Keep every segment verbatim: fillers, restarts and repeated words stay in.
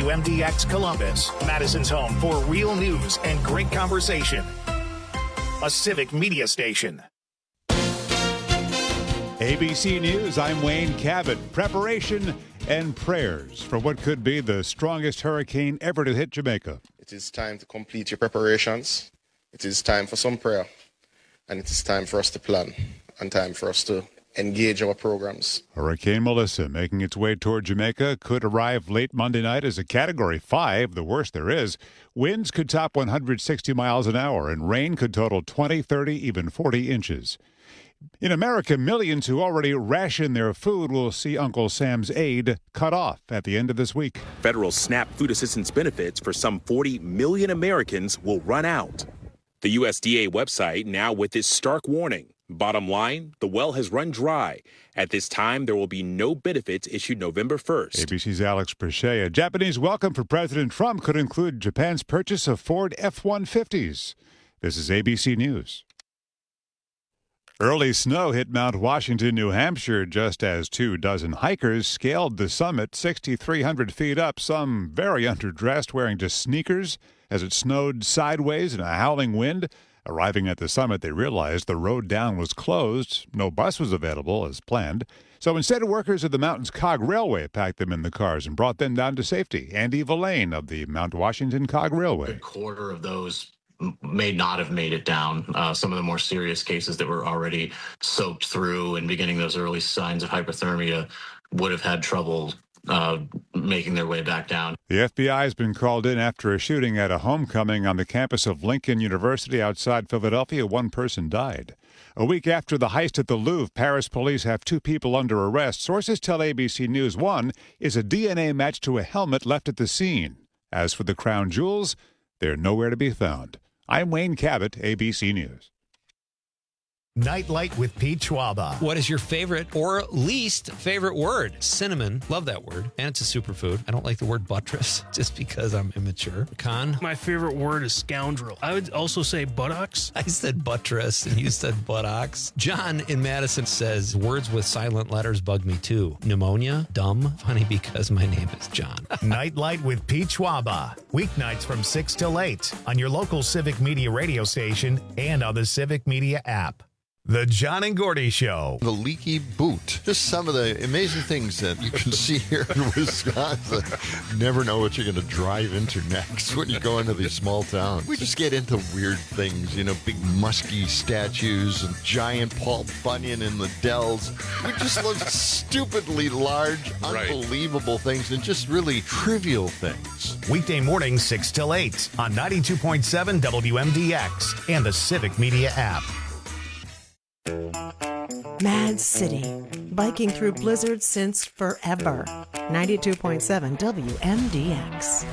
W M D X Columbus, Madison's home for real news and great conversation. A Civic Media station. A B C News, I'm Wayne Cabot. Preparation and prayers for what could be the strongest hurricane ever to hit Jamaica. It is time to complete your preparations. It is time for some prayer. And it is time for us to plan and time for us to engage our programs. Hurricane Melissa, making its way toward Jamaica, could arrive late Monday night as a Category five, the worst there is. Winds could top one hundred sixty miles an hour, and rain could total twenty, thirty, even forty inches. In America, millions who already ration their food will see Uncle Sam's aid cut off at the end of this week. Federal SNAP food assistance benefits for some forty million Americans will run out. The U S D A website now with this stark warning. Bottom line, the well has run dry. At this time, there will be no benefits issued November first. A B C's Alex Perchea. A Japanese welcome for President Trump could include Japan's purchase of Ford F one fifties. This is A B C News. Early snow hit Mount Washington, New Hampshire, just as two dozen hikers scaled the summit six thousand three hundred feet up, some very underdressed, wearing just sneakers as it snowed sideways in a howling wind. Arriving at the summit, they realized the road down was closed. No bus was available as planned. So instead, workers of the mountain's Cog Railway packed them in the cars and brought them down to safety. Andy Villain of the Mount Washington Cog Railway. A quarter of those may not have made it down. Uh, some of the more serious cases that were already soaked through and beginning those early signs of hypothermia would have had trouble uh, making their way back down. The F B I has been called in after a shooting at a homecoming on the campus of Lincoln University outside Philadelphia. One person died. A week after the heist at the Louvre, Paris police have two people under arrest. Sources tell A B C News one is a D N A match to a helmet left at the scene. As for the crown jewels, they're nowhere to be found. I'm Wayne Cabot, A B C News. Nightlight with Pete Schwaba. What is your favorite or least favorite word? Cinnamon. Love that word. And it's a superfood. I don't like the word buttress just because I'm immature. Con. My favorite word is scoundrel. I would also say buttocks. I said buttress and you said buttocks. John in Madison says words with silent letters bug me too. Pneumonia. Dumb. Funny because my name is John. Nightlight with Pete Schwaba. Weeknights from six till eight on your local Civic Media radio station and on the Civic Media app. The John and Gordy Show. The leaky boot. Just some of the amazing things that you can see here in Wisconsin. You never know what you're going to drive into next when you go into these small towns. We just get into weird things, you know, big musky statues and giant Paul Bunyan in the Dells. We just love stupidly large, unbelievable things and just really trivial things. Weekday mornings, six till eight on ninety-two point seven W M D X and the Civic Media app. Mad City, biking through blizzards since forever. ninety-two point seven W M D X.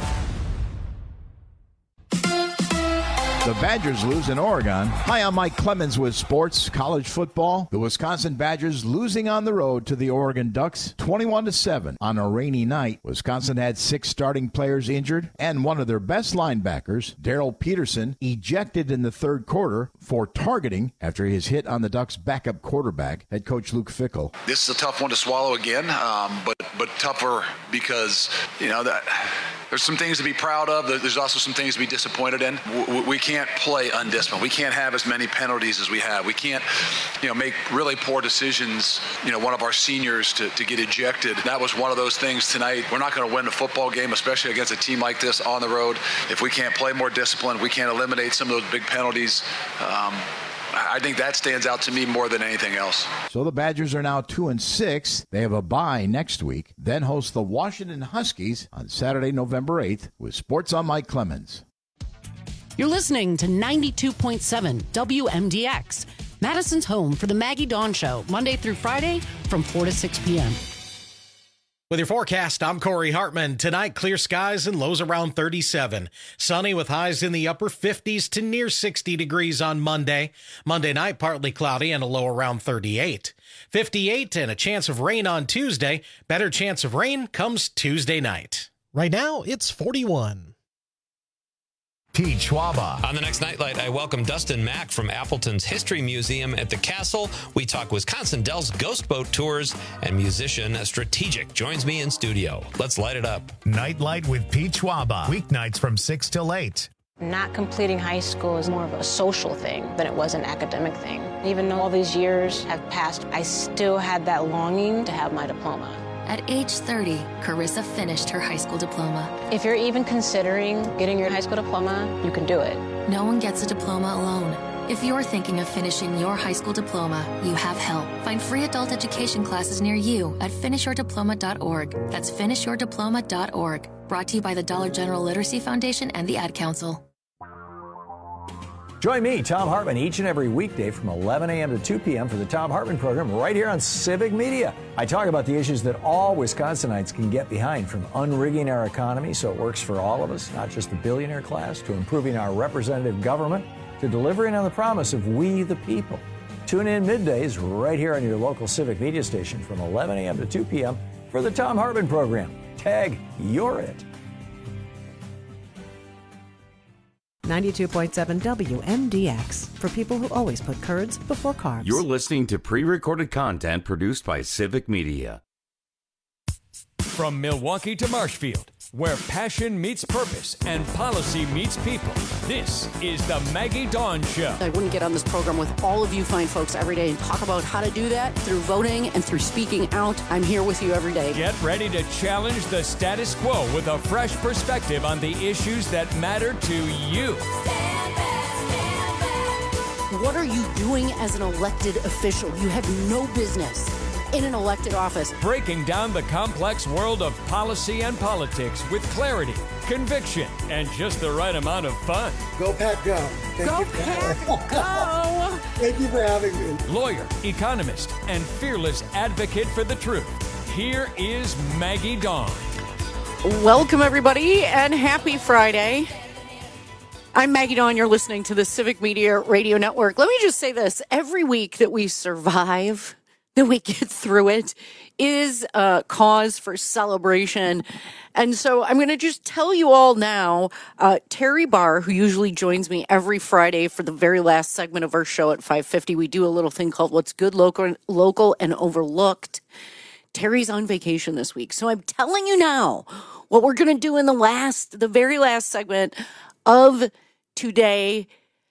The Badgers lose in Oregon. Hi, I'm Mike Clemens with sports, college football. The Wisconsin Badgers losing on the road to the Oregon Ducks, twenty-one to seven on a rainy night. Wisconsin had six starting players injured, and one of their best linebackers, Darrell Peterson, ejected in the third quarter for targeting after his hit on the Ducks' backup quarterback, head coach Luke Fickell. This is a tough one to swallow again, um, but but tougher because, you know, that there's some things to be proud of. There's also some things to be disappointed in. We can't play undisciplined. We can't have as many penalties as we have. We can't, you know, make really poor decisions. You know, one of our seniors to, to get ejected. That was one of those things tonight. We're not going to win a football game, especially against a team like this on the road. If we can't play more disciplined, we can't eliminate some of those big penalties. Um, I think that stands out to me more than anything else. So the Badgers are now two and six. They have a bye next week, then host the Washington Huskies on Saturday, November eighth, with Sports on Mike Clemens. You're listening to ninety-two point seven W M D X, Madison's home for the Maggie Dawn Show, Monday through Friday from four to six p.m. With your forecast, I'm Corey Hartman. Tonight, clear skies and lows around thirty-seven. Sunny with highs in the upper fifties to near sixty degrees on Monday. Monday night, partly cloudy and a low around thirty-eight. fifty-eight and a chance of rain on Tuesday. Better chance of rain comes Tuesday night. Right now, it's forty-one. Pete Schwaba. On the next Nightlight, I welcome Dustin Mack from Appleton's History Museum at the Castle. We talk Wisconsin Dells Ghost Boat Tours, and musician Strategic joins me in studio. Let's light it up. Nightlight with Pete Schwaba. Weeknights from six till eight. Not completing high school is more of a social thing than it was an academic thing. Even though all these years have passed, I still had that longing to have my diploma. At age thirty, Carissa finished her high school diploma. If you're even considering getting your high school diploma, you can do it. No one gets a diploma alone. If you're thinking of finishing your high school diploma, you have help. Find free adult education classes near you at finish your diploma dot org. That's finish your diploma dot org. Brought to you by the Dollar General Literacy Foundation and the Ad Council. Join me, Tom Hartman, each and every weekday from eleven a.m. to two p.m. for the Tom Hartman program right here on Civic Media. I talk about the issues that all Wisconsinites can get behind, from unrigging our economy so it works for all of us, not just the billionaire class, to improving our representative government, to delivering on the promise of we the people. Tune in middays right here on your local Civic Media station from eleven a.m. to two p.m. for the Tom Hartman program. Tag, you're it. ninety-two point seven W M D X, for people who always put curds before carbs. You're listening to pre-recorded content produced by Civic Media. From Milwaukee to Marshfield, where passion meets purpose and policy meets people, this is the Maggie Dawn Show. I wouldn't get on this program with all of you fine folks every day and talk about how to do that through voting and through speaking out. I'm here with you every day. Get ready to challenge the status quo with a fresh perspective on the issues that matter to you. What are you doing as an elected official? You have no business in an elected office. Breaking down the complex world of policy and politics with clarity, conviction, and just the right amount of fun. Go Pat, go. Thank go you Pat, go. Thank you for having me. Lawyer, economist, and fearless advocate for the truth. Here is Maggie Dawn. Welcome, everybody, and happy Friday. I'm Maggie Dawn. You're listening to the Civic Media Radio Network. Let me just say this. Every week that we survive, that we get through it, is a cause for celebration. And so I'm going to just tell you all now, uh, Terry Barr, who usually joins me every Friday for the very last segment of our show at five fifty, we do a little thing called What's Good, Local, local and Overlooked. Terry's on vacation this week. So I'm telling you now what we're going to do in the last, the very last segment of today,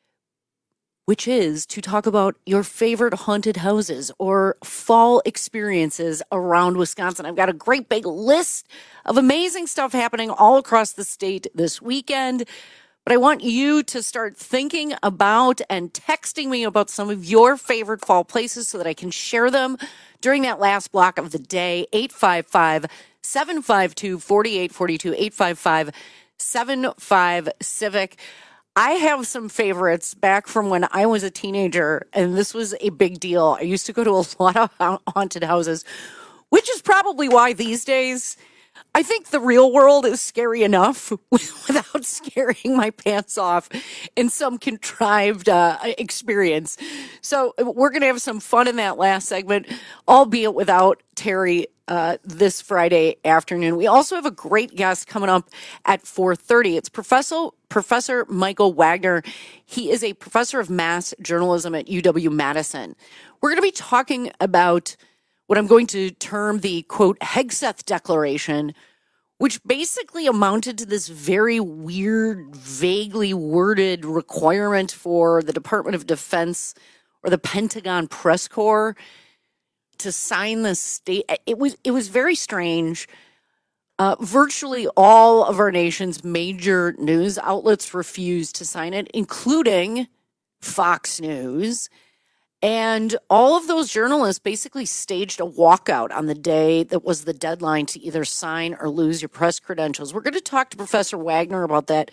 which is to talk about your favorite haunted houses or fall experiences around Wisconsin. I've got a great big list of amazing stuff happening all across the state this weekend, but I want you to start thinking about and texting me about some of your favorite fall places so that I can share them during that last block of the day. eight five five, seven five two, four eight four two, eight five five, seven five, Civic. I have some favorites back from when I was a teenager, and this was a big deal. I used to go to a lot of haunted houses, which is probably why these days I think the real world is scary enough without scaring my pants off in some contrived uh, experience. So we're going to have some fun in that last segment, albeit without Terry uh, this Friday afternoon. We also have a great guest coming up at four thirty. It's Professor Professor Michael Wagner. He is a professor of mass journalism at U W-Madison. We're going to be talking about what I'm going to term the, quote, Hegseth Declaration, which basically amounted to this very weird, vaguely worded requirement for the Department of Defense or the Pentagon Press Corps to sign the state. It was, it was very strange. Uh, virtually all of our nation's major news outlets refused to sign it, including Fox News. And all of those journalists basically staged a walkout on the day that was the deadline to either sign or lose your press credentials. We're going to talk to Professor Wagner about that.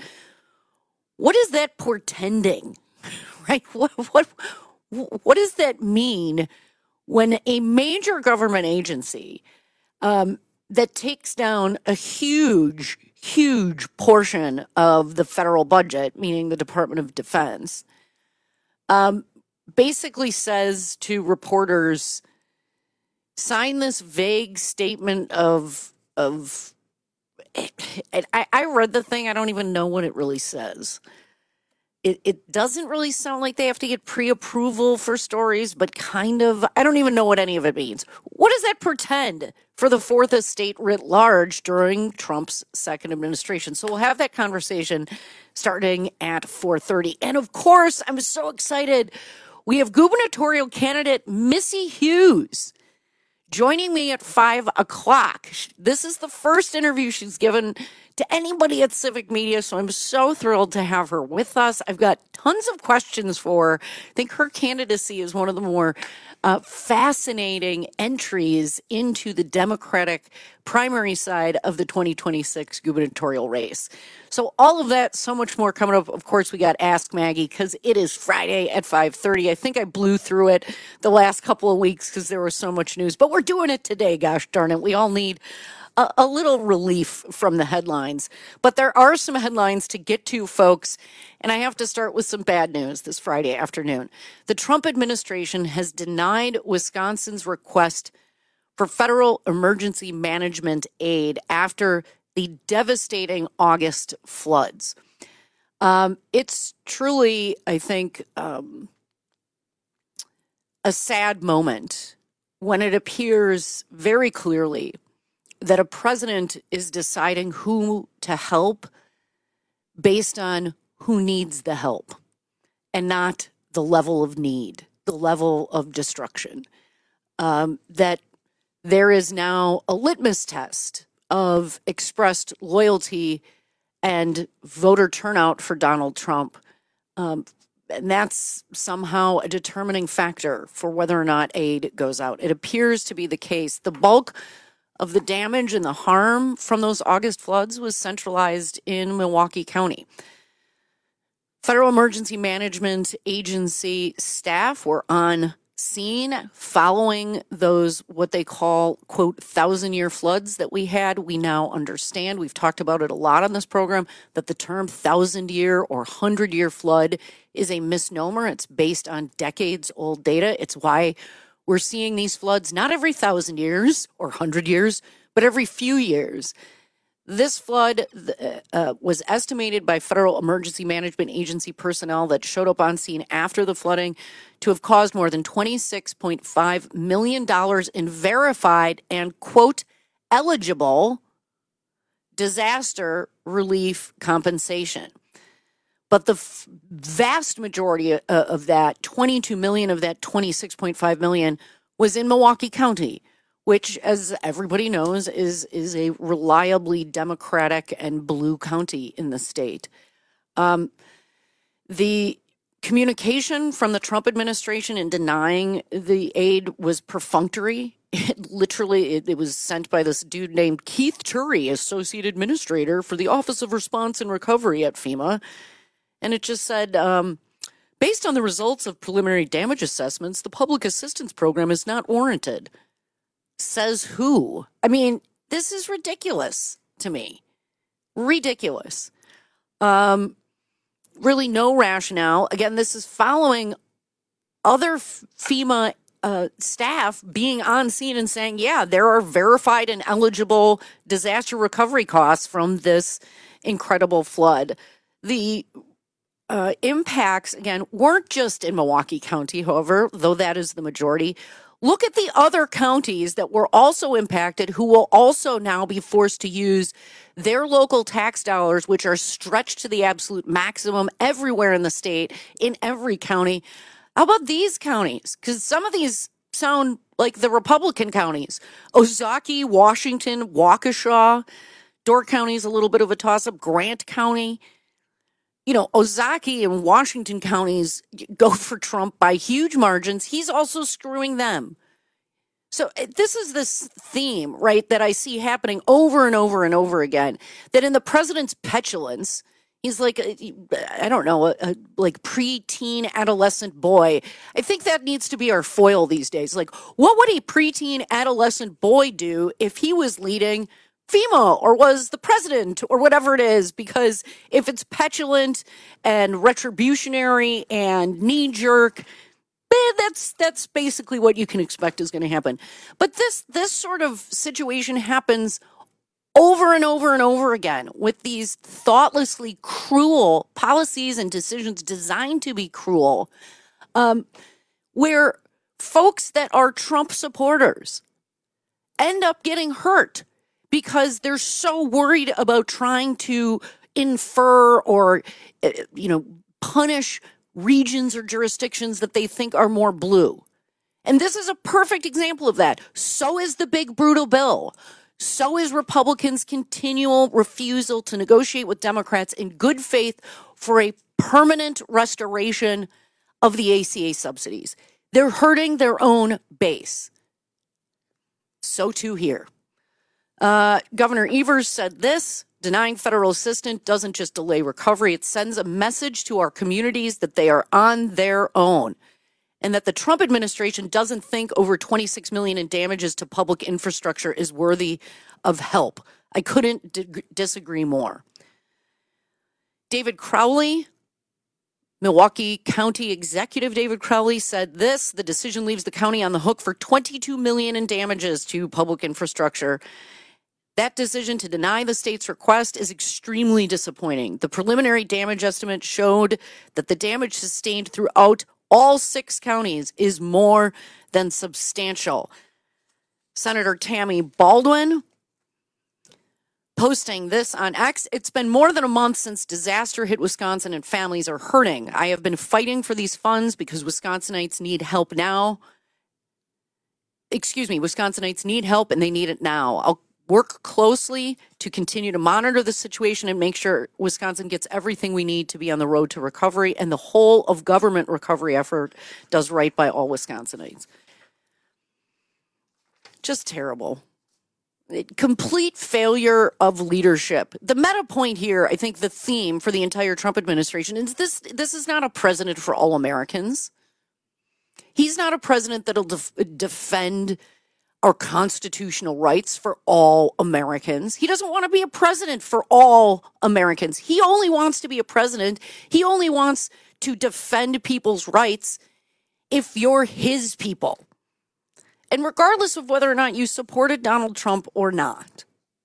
What is that portending, right? What, what, what does that mean when a major government agency um, that takes down a huge, huge portion of the federal budget, meaning the Department of Defense, um, basically says to reporters, sign this vague statement of of it, I, I read the thing. I don't even know what it really says. It, it doesn't really sound like they have to get pre-approval for stories, but kind of, I don't even know what any of it means. What does that portend for the Fourth Estate writ large during Trump's second administration? So we'll have that conversation starting at four thirty. And of course, I'm so excited. We have gubernatorial candidate Missy Hughes joining me at five o'clock. This is the first interview she's given to anybody at Civic Media, so I'm so thrilled to have her with us. I've got tons of questions for her. I think her candidacy is one of the more uh, fascinating entries into the Democratic primary side of the twenty twenty-six gubernatorial race. So all of that, so much more coming up. Of course, we got Ask Maggie because it is Friday at five thirty. I think I blew through it the last couple of weeks because there was so much news, but we're doing it today, gosh darn it. We all need a, a little relief from the headlines. But there are some headlines to get to, folks, and I have to start with some bad news this Friday afternoon. The Trump administration has denied Wisconsin's request for federal emergency management aid after the devastating August floods. Um, it's truly, I think, um, a sad moment when it appears very clearly that a president is deciding who to help based on who needs the help and not the level of need, the level of destruction. Um, that there is now a litmus test of expressed loyalty and voter turnout for Donald Trump. Um, and that's somehow a determining factor for whether or not aid goes out. It appears to be the case. The bulk of the damage and the harm from those August floods was centralized in Milwaukee County. Federal Emergency Management Agency staff were on scene following those, what they call, quote, thousand-year floods that we had. We now understand, we've talked about it a lot on this program, that the term thousand-year or hundred-year flood is a misnomer. It's based on decades-old data. It's why we're seeing these floods not every thousand years or hundred years, but every few years. This flood uh, was estimated by Federal Emergency Management Agency personnel that showed up on scene after the flooding to have caused more than twenty-six point five million dollars in verified and, quote, eligible disaster relief compensation. But the f- vast majority uh, of that, twenty-two million dollars of that twenty-six point five million dollars, was in Milwaukee County, which, as everybody knows, is, is a reliably Democratic and blue county in the state. Um, the communication from the Trump administration in denying the aid was perfunctory. It literally, it, it was sent by this dude named Keith Turry, Associate Administrator for the Office of Response and Recovery at FEMA. And it just said, um, based on the results of preliminary damage assessments, the public assistance program is not warranted. Says who? I mean, this is ridiculous to me. Ridiculous. Um, really no rationale. Again, this is following other FEMA uh, staff being on scene and saying, yeah, there are verified and eligible disaster recovery costs from this incredible flood. The uh, impacts, again, weren't just in Milwaukee County, however, though that is the majority. Look at the other counties that were also impacted who will also now be forced to use their local tax dollars, which are stretched to the absolute maximum everywhere in the state, in every county. How about these counties? Because some of these sound like the Republican counties. Ozaukee, Washington, Waukesha. Door County is a little bit of a toss-up. Grant County. You know, Ozaukee and Washington counties go for Trump by huge margins. He's also screwing them. So this is this theme, right, that I see happening over and over and over again, that in the president's petulance, he's like, a, I don't know, a, a like preteen adolescent boy. I think that needs to be our foil these days. Like, what would a preteen adolescent boy do if he was leading FEMA or was the president or whatever it is? Because if it's petulant and retributionary and knee-jerk, eh, that's that's basically what you can expect is going to happen. But this this sort of situation happens over and over and over again with these thoughtlessly cruel policies and decisions designed to be cruel, um, where folks that are Trump supporters end up getting hurt because they're so worried about trying to infer or, you know, punish regions or jurisdictions that they think are more blue. And this is a perfect example of that. So is the big brutal bill. So is Republicans' continual refusal to negotiate with Democrats in good faith for a permanent restoration of the A C A subsidies. They're hurting their own base. So too here. Uh, Governor Evers said this: denying federal assistance doesn't just delay recovery, it sends a message to our communities that they are on their own and that the Trump administration doesn't think over twenty-six million dollars in damages to public infrastructure is worthy of help. I couldn't d- disagree more. David Crowley, Milwaukee County Executive David Crowley, said this: the decision leaves the county on the hook for twenty-two million dollars in damages to public infrastructure. That decision to deny the state's request is extremely disappointing. The preliminary damage estimate showed that the damage sustained throughout all six counties is more than substantial. Senator Tammy Baldwin posting this on X: it's been more than a month since disaster hit Wisconsin and families are hurting. I have been fighting for these funds because Wisconsinites need help now. Excuse me, Wisconsinites need help and they need it now. I'll work closely to continue to monitor the situation and make sure Wisconsin gets everything we need to be on the road to recovery, and the whole of government recovery effort does right by all Wisconsinites. Just terrible. Complete failure of leadership. The meta point here, I think the theme for the entire Trump administration is this: this is not a president for all Americans. He's not a president that'll def- defend our constitutional rights for all Americans. He doesn't want to be a president for all Americans. He only wants to be a president. He only wants to defend people's rights if you're his people. And regardless of whether or not you supported Donald Trump or not,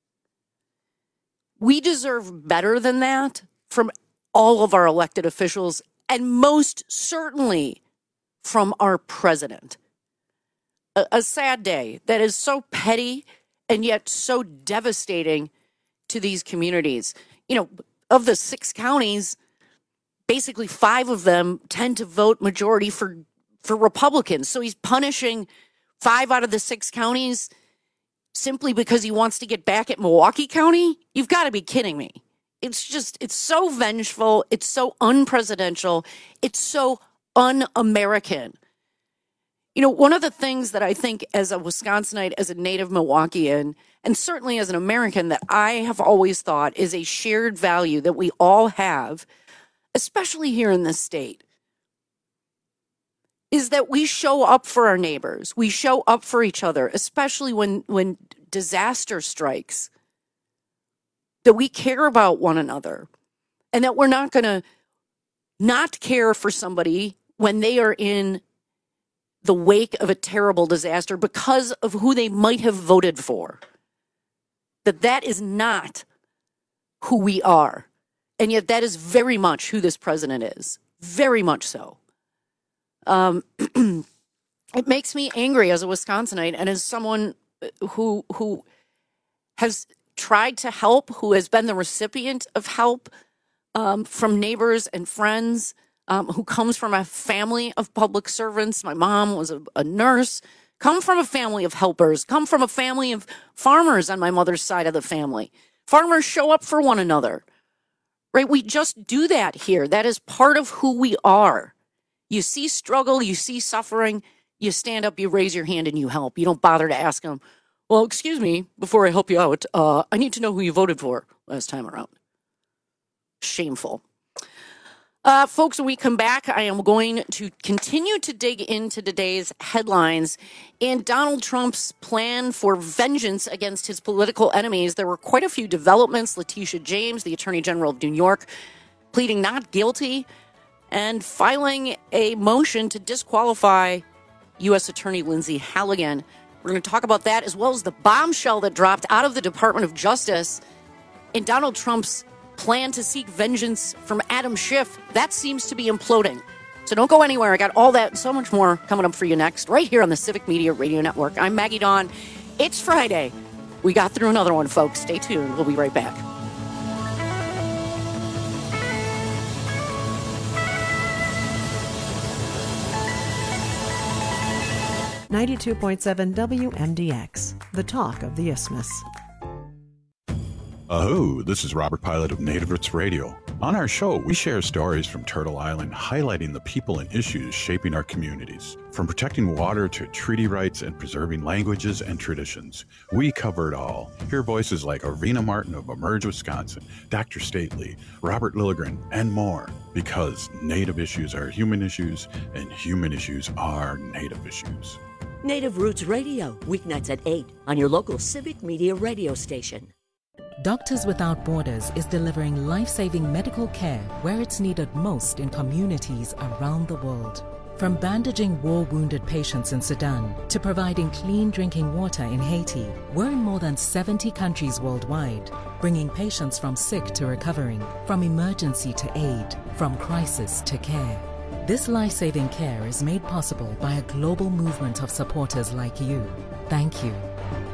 we deserve better than that from all of our elected officials, and most certainly from our president. A, a sad day that is so petty and yet so devastating to these communities. You know, of the six counties, basically five of them tend to vote majority for, for Republicans. So he's punishing five out of the six counties simply because he wants to get back at Milwaukee County? You've got to be kidding me. It's just, it's so vengeful. It's so unpresidential. It's so un-American. You know, one of the things that I think as a Wisconsinite, as a native Milwaukeean, and certainly as an American, that I have always thought is a shared value that we all have, especially here in this state, is that we show up for our neighbors. We show up for each other, especially when, when disaster strikes, that we care about one another, and that we're not going to not care for somebody when they are in the wake of a terrible disaster because of who they might have voted for. That that is not who we are. And yet that is very much who this president is. Very much so. Um, it makes me angry as a Wisconsinite and as someone who who has tried to help, who has been the recipient of help um, from neighbors and friends, um, who comes from a family of public servants. My mom was a, a nurse, come from a family of helpers, come from a family of farmers on my mother's side of the family. Farmers show up for one another, right? We just do that here. That is part of who we are. You see struggle, you see suffering, you stand up, you raise your hand, and you help. You don't bother to ask them, well, excuse me, before I help you out, uh, I need to know who you voted for last time around. Shameful. Uh, folks, when we come back, I am going to continue to dig into today's headlines and Donald Trump's plan for vengeance against his political enemies. There were quite a few developments. Letitia James, the Attorney General of New York, pleading not guilty and filing a motion to disqualify U S Attorney Lindsay Halligan. We're going to talk about that as well as the bombshell that dropped out of the Department of Justice in Donald Trump's plan to seek vengeance from Adam Schiff. That seems to be imploding. So don't go anywhere. I got all that and so much more coming up for you next, right here on the Civic Media Radio Network. I'm Maggie Dawn. It's Friday. We got through another one, folks. Stay tuned. We'll be right back. ninety-two point seven W M D X, the talk of the Isthmus. Aho, this is Robert Pilot of Native Roots Radio. On our show, we share stories from Turtle Island highlighting the people and issues shaping our communities. From protecting water to treaty rights and preserving languages and traditions, we cover it all. Hear voices like Arena Martin of Emerge, Wisconsin, Doctor Stately, Robert Lilligren, and more. Because Native issues are human issues, and human issues are Native issues. Native Roots Radio, weeknights at eight on your local Civic Media radio station. Doctors Without Borders is delivering life-saving medical care where it's needed most in communities around the world. From bandaging war-wounded patients in Sudan to providing clean drinking water in Haiti, we're in more than seventy countries worldwide, bringing patients from sick to recovering, from emergency to aid, from crisis to care. This life-saving care is made possible by a global movement of supporters like you. Thank you.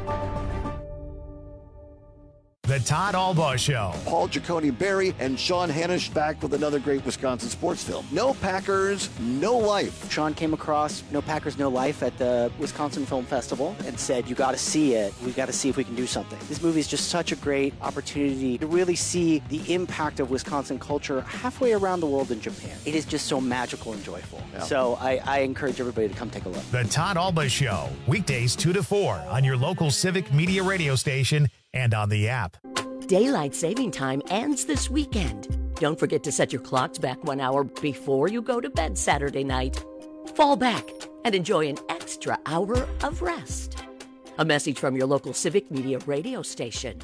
The Todd Albaugh Show. Paul Giacone Berry and Sean Hannish back with another great Wisconsin sports film. No Packers, No Life. Sean came across No Packers, No Life at the Wisconsin Film Festival and said, you got to see it. We got to see if we can do something. This movie is just such a great opportunity to really see the impact of Wisconsin culture halfway around the world in Japan. It is just so magical and joyful. Yeah. So I, I encourage everybody to come take a look. The Todd Albaugh Show, weekdays two to four on your local Civic Media radio station and on the app. Daylight saving time ends this weekend. Don't forget to set your clocks back one hour before you go to bed Saturday night. Fall back and enjoy an extra hour of rest. A message from your local Civic Media radio station.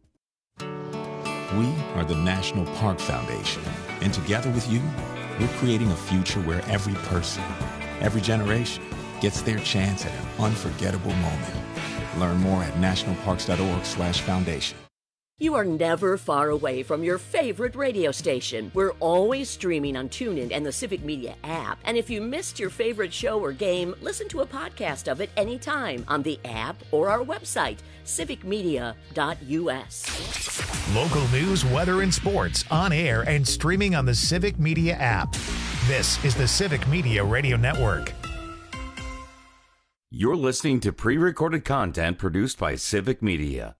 We are the National Park Foundation, and together with you, we're creating a future where every person, every generation, gets their chance at an unforgettable moment. Learn more at nationalparks.org slash foundation. You are never far away from your favorite radio station. We're always streaming on TuneIn and the Civic Media app. And if you missed your favorite show or game, listen to a podcast of it anytime on the app or our website, civic media dot u s. Local news, weather, and sports on air and streaming on the Civic Media app. This is the Civic Media Radio Network. You're listening to pre-recorded content produced by Civic Media.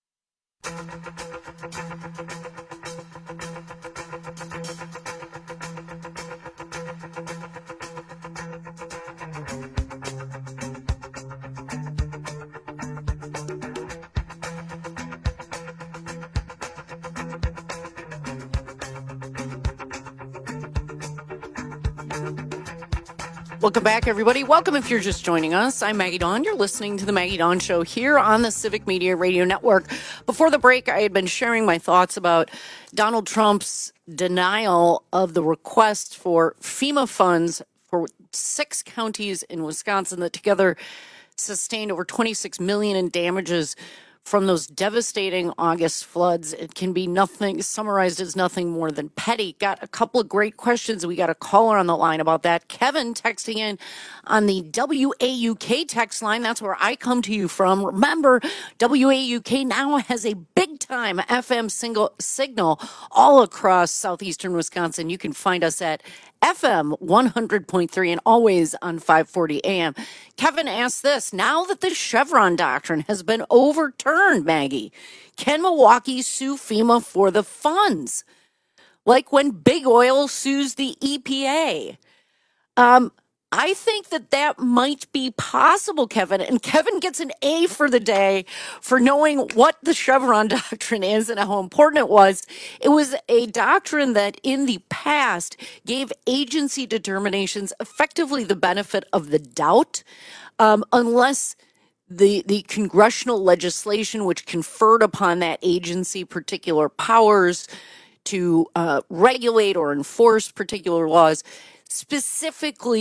Welcome back, everybody. Welcome if you're just joining us. I'm Maggie Dawn. You're listening to the Maggie Dawn Show here on the Civic Media Radio Network. Before the break, I had been sharing my thoughts about Donald Trump's denial of the request for FEMA funds for six counties in Wisconsin that together sustained over twenty-six million dollars in damages from those devastating August floods. It can be nothing, summarized as nothing more than petty. Got a couple of great questions. We got a caller on the line about that. Kevin texting in on the W A U K text line. That's where I come to you from. Remember, W A U K now has a big-time F M single signal all across southeastern Wisconsin. You can find us at F M one hundred point three and always on five forty A M. Kevin asked this, now that the Chevron doctrine has been overturned, Maggie, can Milwaukee sue FEMA for the funds? Like when Big Oil sues the E P A. Um, I think that that might be possible, Kevin. And Kevin gets an A for the day for knowing what the Chevron doctrine is and how important it was. It was a doctrine that in the past gave agency determinations effectively the benefit of the doubt, um, unless the the congressional legislation which conferred upon that agency particular powers to uh, regulate or enforce particular laws specifically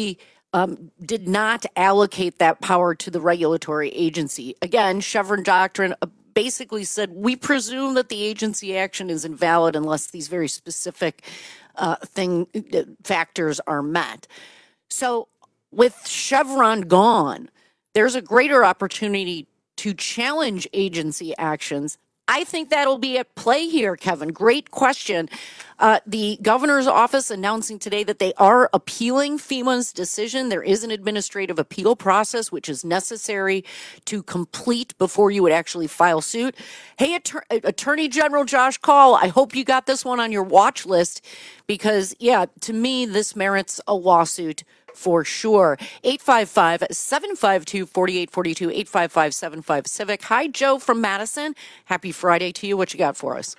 um, did not allocate that power to the regulatory agency. Again, Chevron doctrine uh, basically said, we presume that the agency action is invalid unless these very specific uh, thing uh, factors are met. So with Chevron gone, there's a greater opportunity to challenge agency actions. I think that'll be at play here, Kevin. Great question. Uh, the governor's office announcing today that they are appealing FEMA's decision. There is an administrative appeal process, which is necessary to complete before you would actually file suit. Hey, Attor- Attorney General Josh Kaul, I hope you got this one on your watch list because, yeah, to me, this merits a lawsuit for sure. eight five five, seven five two, four eight four two, eight five five, seven five Civic. Hi, Joe from Madison. Happy Friday to you. What you got for us?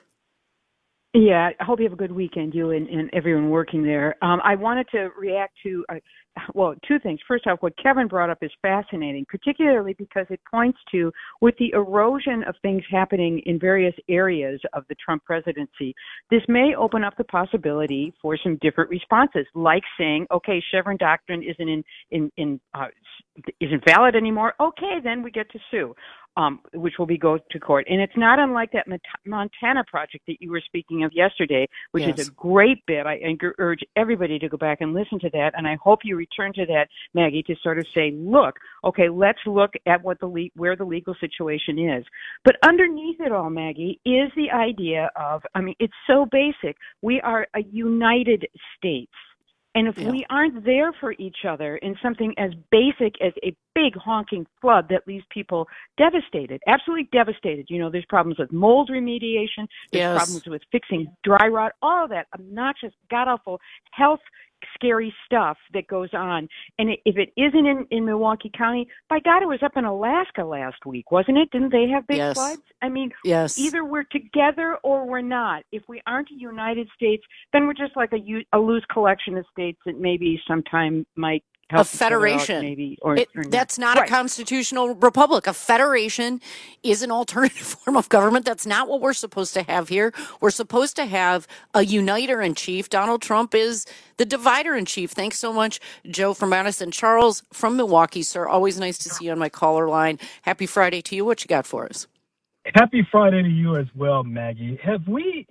Yeah, I hope you have a good weekend, you and, and everyone working there. Um, I wanted to react to, uh, well, two things. First off, what Kevin brought up is fascinating, particularly because it points to, with the erosion of things happening in various areas of the Trump presidency, this may open up the possibility for some different responses, like saying, okay, Chevron doctrine isn't in, in, in uh, isn't valid anymore. Okay, then we get to sue. Um, which will be go to court. And it's not unlike that Montana project that you were speaking of yesterday, which yes. is a great bit. I urge everybody to go back and listen to that. And I hope you return to that, Maggie, to sort of say, look, okay, let's look at what the le- where the legal situation is. But underneath it all, Maggie, is the idea of, I mean, it's so basic. We are a United States. And if yeah. we aren't there for each other in something as basic as a big honking flood that leaves people devastated, absolutely devastated. You know, there's problems with mold remediation, there's yes. problems with fixing dry rot, all of that obnoxious, god-awful health scary stuff that goes on. And if it isn't in, in Milwaukee County, by God, it was up in Alaska last week, wasn't it? Didn't they have big yes. floods? I mean, yes. either we're together or we're not. If we aren't a United States, then we're just like a, a loose collection of states that maybe sometime might help a federation. Out, maybe, or, it, or that's not right. a constitutional republic. A federation is an alternative form of government. That's not what we're supposed to have here. We're supposed to have a uniter in chief. Donald Trump is the divider in chief. Thanks so much, Joe from Madison. Charles from Milwaukee, sir. Always nice to see you on my caller line. Happy Friday to you. What you got for us? Happy Friday to you as well, Maggie. Have we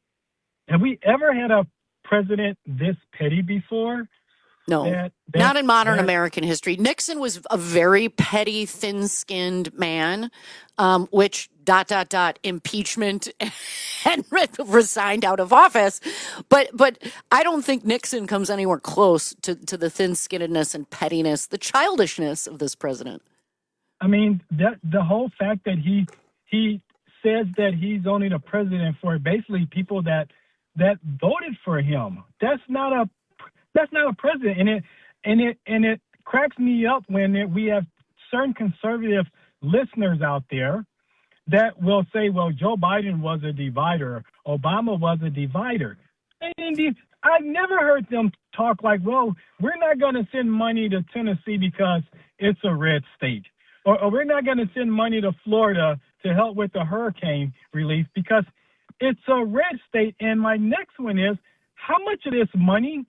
have we ever had a president this petty before? No, that, that, not in modern that, American history. Nixon was a very petty, thin-skinned man, um, which dot, dot, dot, impeachment and resigned out of office. But but I don't think Nixon comes anywhere close to, to the thin-skinnedness and pettiness, the childishness of this president. I mean, that the whole fact that he he says that he's only the president for basically people that that voted for him. That's not a That's not a president, and it and it and it cracks me up when it, we have certain conservative listeners out there that will say, "Well, Joe Biden was a divider, Obama was a divider." And the, I've never heard them talk like, "Well, we're not going to send money to Tennessee because it's a red state, or, or we're not going to send money to Florida to help with the hurricane relief because it's a red state." And my next one is, how much of this money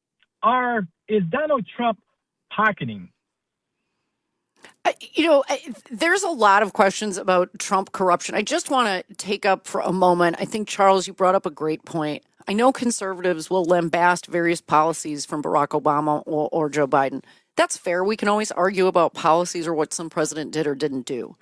Are is Donald Trump pocketing? I, you know, I, there's a lot of questions about Trump corruption. I just want to take up for a moment. I think, Charles, you brought up a great point. I know conservatives will lambast various policies from Barack Obama or, or Joe Biden. That's fair. We can always argue about policies or what some president did or didn't do.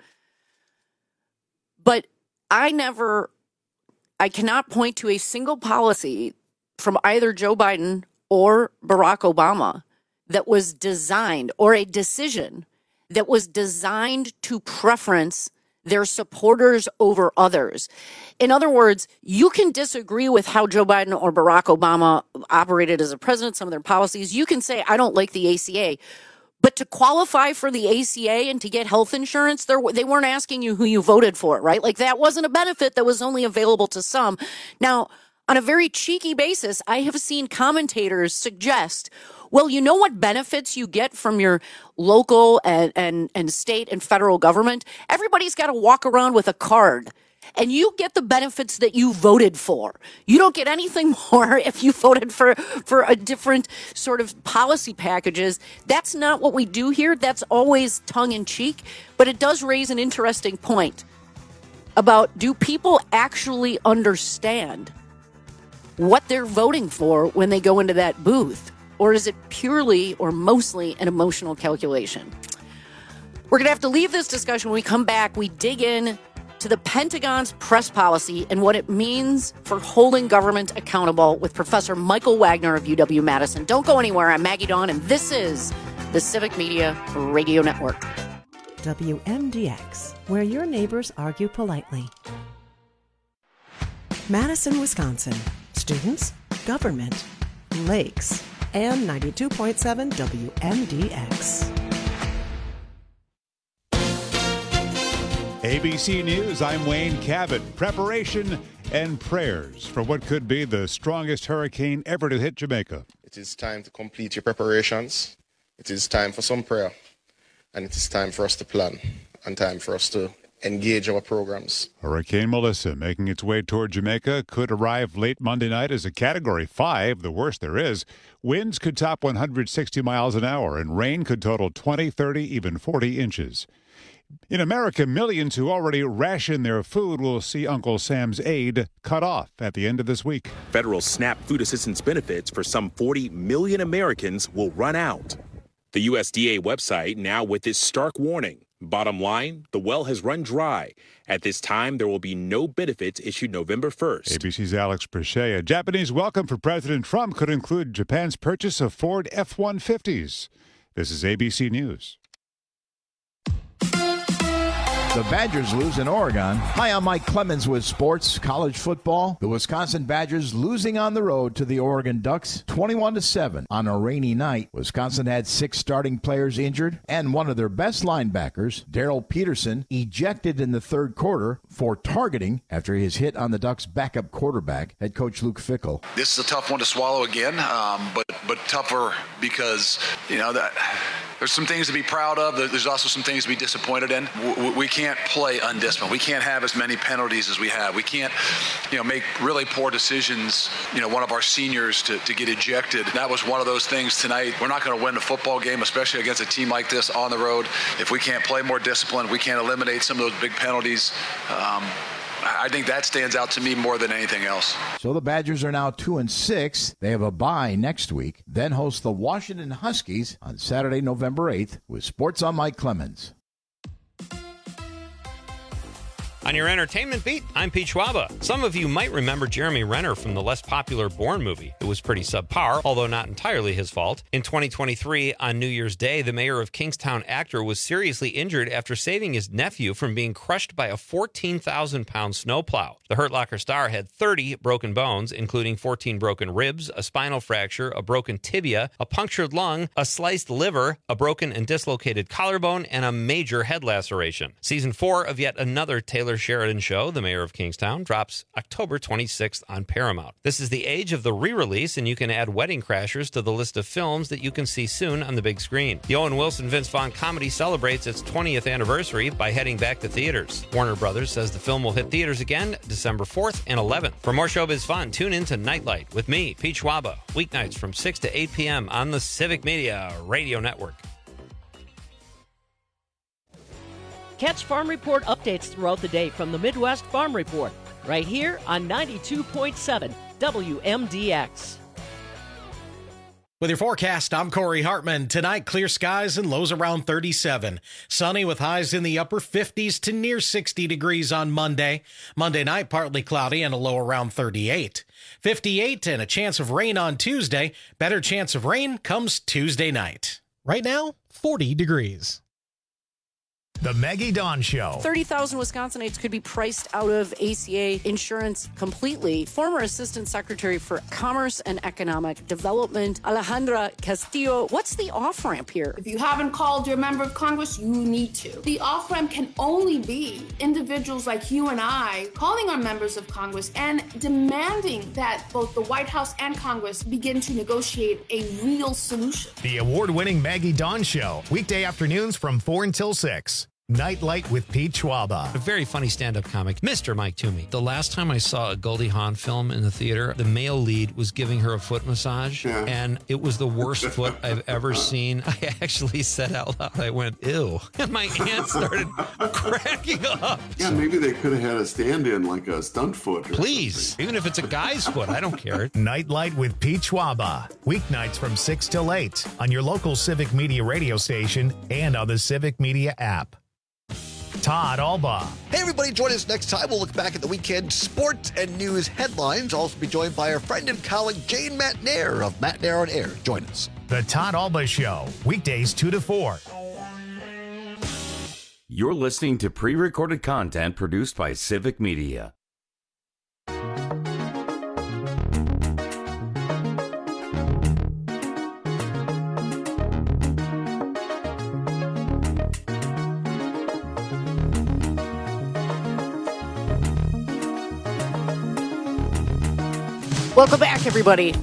But I never, I cannot point to a single policy from either Joe Biden or Barack Obama that was designed, or a decision that was designed to preference their supporters over others. In other words, you can disagree with how Joe Biden or Barack Obama operated as a president, some of their policies. You can say, I don't like the A C A. But to qualify for the A C A and to get health insurance, they weren't asking you who you voted for, right? Like, that wasn't a benefit that was only available to some. Now, on a very cheeky basis, I have seen commentators suggest, well, you know what benefits you get from your local and, and, and state and federal government? Everybody's got to walk around with a card. and you get the benefits that you voted for. You don't get anything more if you voted for, for a different sort of policy packages. That's not what we do here. That's always tongue in cheek, but it does raise an interesting point about, do people actually understand what they're voting for when they go into that booth? Or is it purely or mostly an emotional calculation? We're going to have to leave this discussion. When we come back, we dig in to the Pentagon's press policy and what it means for holding government accountable with Professor Michael Wagner of U W-Madison. Don't go anywhere. I'm Maggie Dawn, and this is the Civic Media Radio Network. W M D X, where your neighbors argue politely. Madison, Wisconsin. Students, government, lakes, and ninety-two point seven W M D X. A B C News, I'm Wayne Cabot. Preparation and prayers for what could be the strongest hurricane ever to hit Jamaica. It is time to complete your preparations. It is time for some prayer. And it is time for us to plan and time for us to engage our programs. Hurricane Melissa, making its way toward Jamaica, could arrive late Monday night as a Category five, the worst there is. Winds could top one hundred sixty miles an hour, and rain could total twenty, thirty, even forty inches. In America, millions who already ration their food will see Uncle Sam's aid cut off at the end of this week. Federal SNAP food assistance benefits for some forty million Americans will run out. The U S D A website now with this stark warning. Bottom line, the well has run dry. At this time, there will be no benefits issued November first. A B C's Alex Perche. A Japanese welcome for President Trump could include Japan's purchase of Ford F one fifties. This is A B C News. The Badgers lose in Oregon. Hi, I'm Mike Clemens with sports, college football. The Wisconsin Badgers losing on the road to the Oregon Ducks, twenty-one to seven on a rainy night. Wisconsin had six starting players injured, and one of their best linebackers, Darrell Peterson, ejected in the third quarter for targeting after his hit on the Ducks' backup quarterback, head coach Luke Fickell. This is a tough one to swallow again, um, but but tougher because, you know, that there's some things to be proud of. There's also some things to be disappointed in. We can't play undisciplined. We can't have as many penalties as we have. We can't, you know, make really poor decisions. You know, one of our seniors to, to get ejected. That was one of those things tonight. We're not going to win a football game, especially against a team like this on the road, if we can't play more disciplined, we can't eliminate some of those big penalties. Um, I think that stands out to me more than anything else. So the Badgers are now two and six. They have a bye next week, then host the Washington Huskies on Saturday, November eighth. With Sports, I'm Mike Clemens. On your entertainment beat, I'm Pete Schwaba. Some of you might remember Jeremy Renner from the less popular Bourne movie. It was pretty subpar, although not entirely his fault. In twenty twenty-three, on New Year's Day, the mayor of Kingstown actor was seriously injured after saving his nephew from being crushed by a fourteen thousand pound snowplow. The Hurt Locker star had thirty broken bones, including fourteen broken ribs, a spinal fracture, a broken tibia, a punctured lung, a sliced liver, a broken and dislocated collarbone, and a major head laceration. Season four of yet another Taylor Sheridan show, The Mayor of Kingstown, drops October twenty-sixth on Paramount. This is the age of the re-release, and you can add Wedding Crashers to the list of films that you can see soon on the big screen. The Owen Wilson Vince Vaughn comedy celebrates its twentieth anniversary by heading back to theaters. Warner Brothers says the film will hit theaters again December fourth and eleventh. For more showbiz fun, tune in to Nightlight with me, Pete Schwaba, weeknights from six to eight p.m. on the Civic Media Radio Network. Catch Farm Report updates throughout the day from the Midwest Farm Report, right here on ninety-two point seven W M D X. With your forecast, I'm Corey Hartman. Tonight, clear skies and lows around thirty-seven. Sunny with highs in the upper fifties to near sixty degrees on Monday. Monday night, partly cloudy and a low around thirty-eight. fifty-eight and a chance of rain on Tuesday. Better chance of rain comes Tuesday night. Right now, forty degrees. The Maggie Dawn Show. thirty thousand Wisconsinites could be priced out of A C A insurance completely. Former Assistant Secretary for Commerce and Economic Development, Alejandra Castillo. What's the off-ramp here? If you haven't called your member of Congress, you need to. The off-ramp can only be individuals like you and I calling our members of Congress and demanding that both the White House and Congress begin to negotiate a real solution. The award-winning Maggie Dawn Show. Weekday afternoons from four until six. Nightlight with Pete Schwaba. A very funny stand-up comic, Mister Mike Toomey. The last time I saw a Goldie Hawn film in the theater, the male lead was giving her a foot massage, yeah. and it was the worst foot I've ever seen. I actually said out loud, I went, ew. And my aunt started cracking up. Yeah, maybe they could have had a stand-in like a stunt foot. Or Please, something. Even if it's a guy's foot, I don't care. Nightlight with Pete Schwaba. Weeknights from six till eight on your local Civic Media radio station and on the Civic Media app. Todd Alba. Hey, everybody, join us next time. We'll look back at the weekend sports and news headlines. Also be joined by our friend and colleague, Jane Matnair of Matnair on Air. Join us. The Todd Alba Show, weekdays two to four. You're listening to pre-recorded content produced by Civic Media. Welcome back, everybody.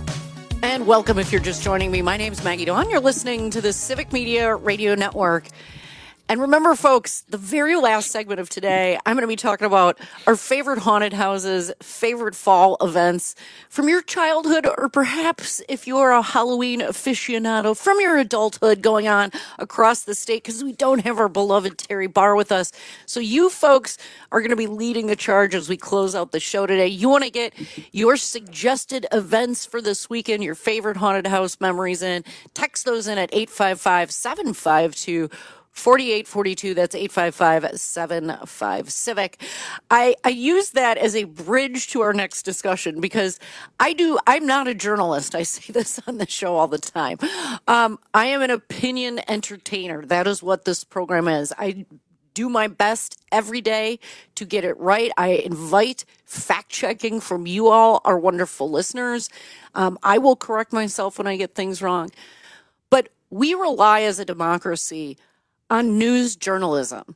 And welcome if you're just joining me. My name's Maggie Dawn. You're listening to the Civic Media Radio Network. And remember, folks, the very last segment of today, I'm going to be talking about our favorite haunted houses, favorite fall events from your childhood, or perhaps if you're a Halloween aficionado from your adulthood going on across the state, because we don't have our beloved Terry Barr with us. So you folks are going to be leading the charge as we close out the show today. You want to get your suggested events for this weekend, your favorite haunted house memories in, text those in at eight five five, seven five two, forty-eight forty-two. That's eight five five, seven five, Civic. I, I use that as a bridge to our next discussion because I do, I'm not a journalist. I say this on the show all the time. Um, I am an opinion entertainer. That is what this program is. I do my best every day to get it right. I invite fact checking from you all, our wonderful listeners. Um, I will correct myself when I get things wrong. But we rely as a democracy on news journalism.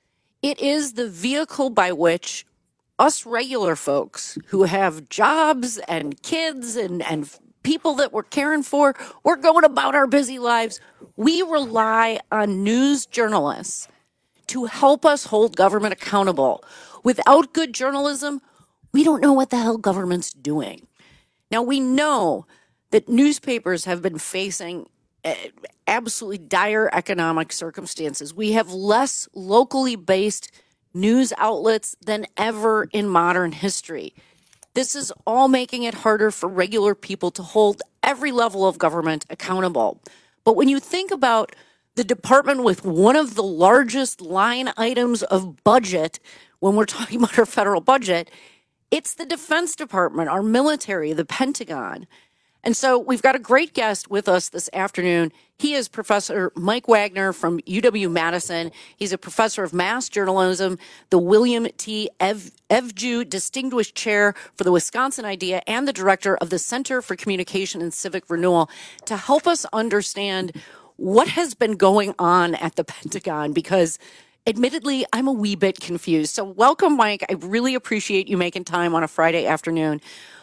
It is the vehicle by which us regular folks who have jobs and kids and, and people that we're caring for, we're going about our busy lives. We rely on news journalists to help us hold government accountable. Without good journalism, we don't know what the hell government's doing. Now, we know that newspapers have been facing absolutely dire economic circumstances. We have less locally based news outlets than ever in modern history. This is all making it harder for regular people to hold every level of government accountable. But when you think about the department with one of the largest line items of budget, when we're talking about our federal budget, it's the Defense Department, our military, the Pentagon. And so we've got a great guest with us this afternoon. He is Professor Mike Wagner from U W-Madison. He's a professor of mass journalism, the William T. Ev- Evju Distinguished Chair for the Wisconsin Idea, and the director of the Center for Communication and Civic Renewal, to help us understand what has been going on at the Pentagon, because admittedly, I'm a wee bit confused. So welcome, Mike. I really appreciate you making time on a Friday afternoon.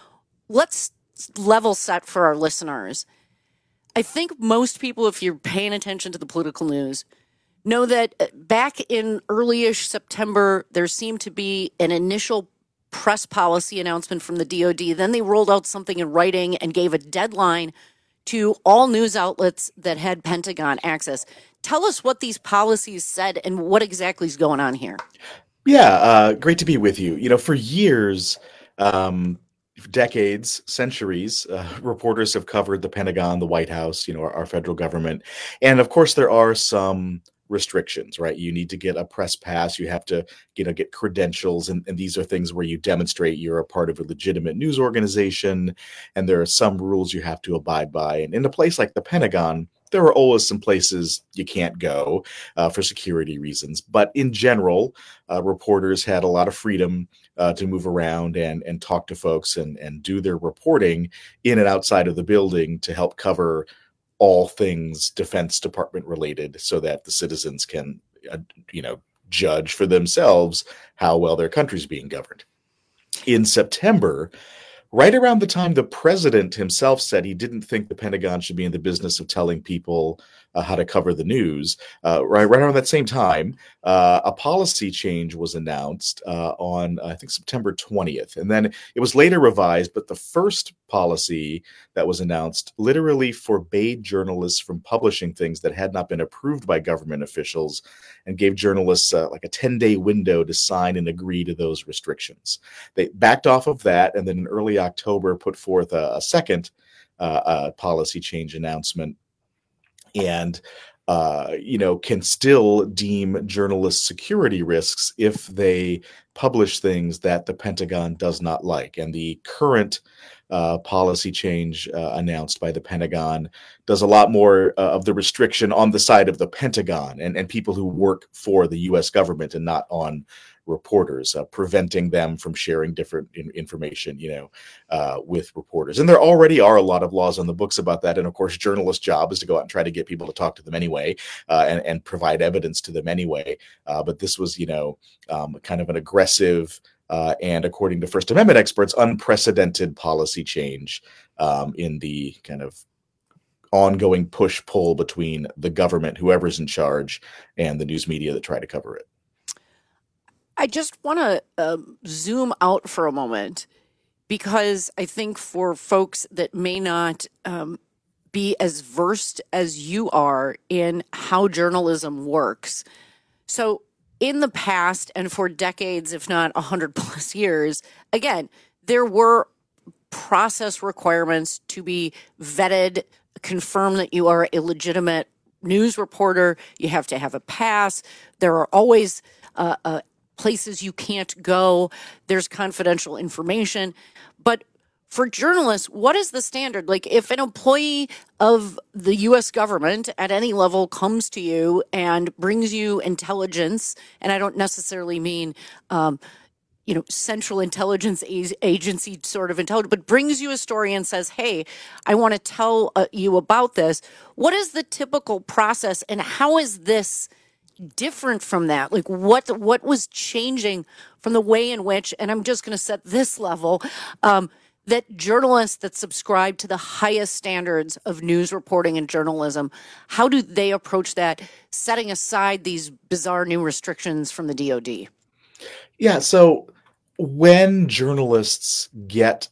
Let's level set for our listeners. I think most people, if you're paying attention to the political news, know that back in early-ish September, there seemed to be an initial press policy announcement from the D O D. Then they rolled out something in writing and gave a deadline to all news outlets that had Pentagon access. Tell us what these policies said and what exactly is going on here. Yeah, uh, great to be with you. You know, for years, um, decades, centuries, uh, reporters have covered the Pentagon, the White House, you know, our, our federal government. And of course, there are some restrictions, right? You need to get a press pass. You have to, you know, get credentials. And, and these are things where you demonstrate you're a part of a legitimate news organization. And there are some rules you have to abide by. And in a place like the Pentagon, there are always some places you can't go uh, for security reasons. But in general, uh, reporters had a lot of freedom uh, to move around and, and talk to folks and, and do their reporting in and outside of the building to help cover all things Defense Department related so that the citizens can, uh, you know, judge for themselves how well their country's being governed. In September, right around the time the president himself said he didn't think the Pentagon should be in the business of telling people uh, how to cover the news, uh, right, right around that same time, uh, a policy change was announced uh, on, I think, September twentieth. And then it was later revised, but the first policy that was announced literally forbade journalists from publishing things that had not been approved by government officials and gave journalists uh, like a ten-day window to sign and agree to those restrictions. They backed off of that, and then in early October put forth a, a second uh, uh, policy change announcement, and uh, you know, can still deem journalists security risks if they publish things that the Pentagon does not like. And the current uh, policy change uh, announced by the Pentagon does a lot more uh, of the restriction on the side of the Pentagon and, and people who work for the U S government and not on reporters, uh, preventing them from sharing different in- information, you know, uh, with reporters. And there already are a lot of laws on the books about that. And of course, journalists' job is to go out and try to get people to talk to them anyway, uh, and, and provide evidence to them anyway. Uh, but this was, you know, um, kind of an aggressive uh, and, according to First Amendment experts, unprecedented policy change um, in the kind of ongoing push-pull between the government, whoever's in charge, and the news media that try to cover it. I just want to uh, zoom out for a moment, because I think for folks that may not um, be as versed as you are in how journalism works. So in the past, and for decades, if not one hundred plus years, again, there were process requirements to be vetted, confirm that you are a legitimate news reporter. You have to have a pass. There are always uh, uh, places you can't go. There's confidential information. But for journalists, what is the standard? Like, if an employee of the U S government at any level comes to you and brings you intelligence, and I don't necessarily mean, um, you know, central intelligence agency sort of intelligence, but brings you a story and says, hey, I want to tell uh, you about this. What is the typical process, and how is this different from that? Like, what what was changing from the way in which, and I'm just going to set this level, um, that journalists that subscribe to the highest standards of news reporting and journalism, how do they approach that, setting aside these bizarre new restrictions from the D O D? Yeah, so when journalists get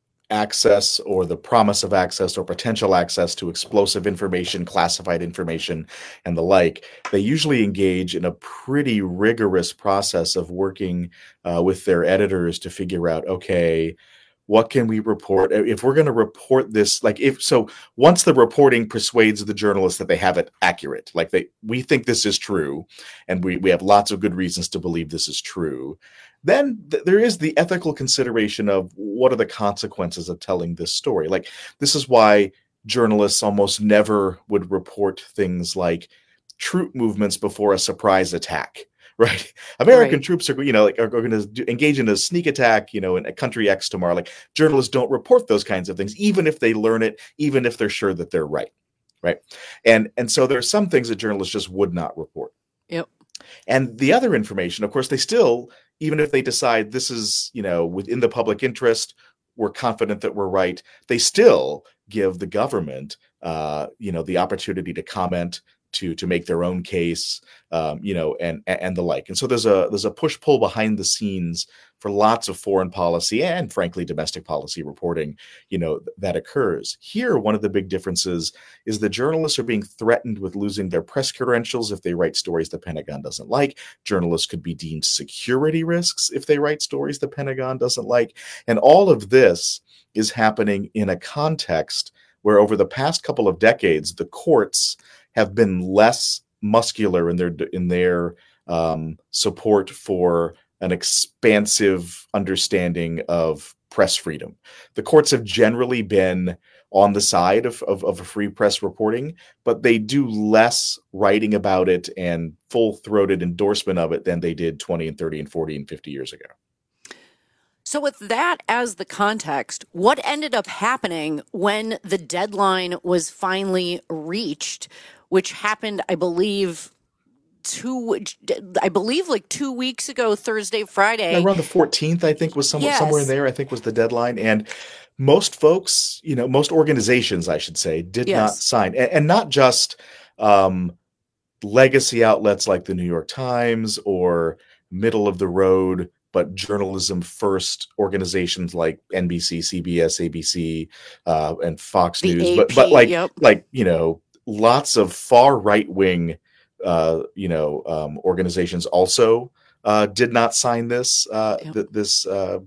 access or the promise of access or potential access to explosive information, classified information, and the like, they usually engage in a pretty rigorous process of working uh, with their editors to figure out, okay, what can we report? If we're going to report this, like if so, once the reporting persuades the journalists that they have it accurate, like they, we think this is true, and we, we have lots of good reasons to believe this is true, then th- there is the ethical consideration of what are the consequences of telling this story. Like, this is why journalists almost never would report things like troop movements before a surprise attack. Right. American right. troops are, you know, like are, are going to engage in a sneak attack, you know, in a country X tomorrow. Like, journalists don't report those kinds of things, even if they learn it, even if they're sure that they're right. Right. And and so there are some things that journalists just would not report. Yep. And the other information, of course, they still, even if they decide this is, you know, within the public interest, we're confident that we're right, they still give the government, uh, you know, the opportunity to comment, to to make their own case, um, you know, and and the like. And so there's a there's a push pull behind the scenes for lots of foreign policy and, frankly, domestic policy reporting, you know, th- that occurs. Here, one of the big differences is the journalists are being threatened with losing their press credentials if they write stories the Pentagon doesn't like. Journalists could be deemed security risks if they write stories the Pentagon doesn't like. And all of this is happening in a context where, over the past couple of decades, the courts have been less muscular in their in their um, support for an expansive understanding of press freedom. The courts have generally been on the side of, of, of a free press reporting, but they do less writing about it and full-throated endorsement of it than they did twenty and thirty and forty and fifty years ago. So with that as the context, what ended up happening when the deadline was finally reached, which happened, I believe, two, I believe like two weeks ago, Thursday, Friday. Yeah, around the fourteenth, I think, was somewhere, Yes. somewhere in there, I think was the deadline. And most folks, you know, most organizations, I should say, did Yes. not sign. And, and not just um, legacy outlets like the New York Times or middle of the road, but journalism first organizations like N B C, C B S, A B C, uh, and Fox The News. A But P, but like yep. like you know, lots of far right wing, uh, you know, um, organizations also uh, did not sign this uh, th- this uh,